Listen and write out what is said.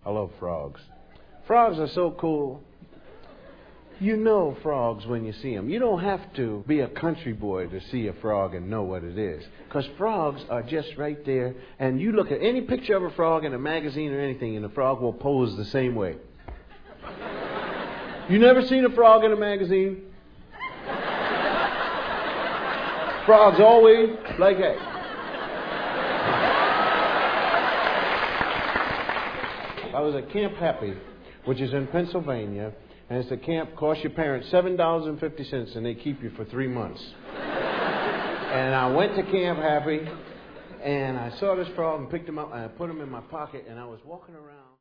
I love frogs. Frogs are so cool. You know frogs when you see them. You don't have to be a country boy to see a frog and know what it is. Because frogs are just right there. And you look at any picture of a frog in a magazine or anything, and the frog will pose the same way. You never seen a frog in a magazine? Frogs always like that. I was at Camp Happy, which is in Pennsylvania, and it's a camp, costs your parents $7.50, and they keep you for 3 months. And I went to Camp Happy, and I saw this frog and picked him up, and I put him in my pocket, and I was walking around.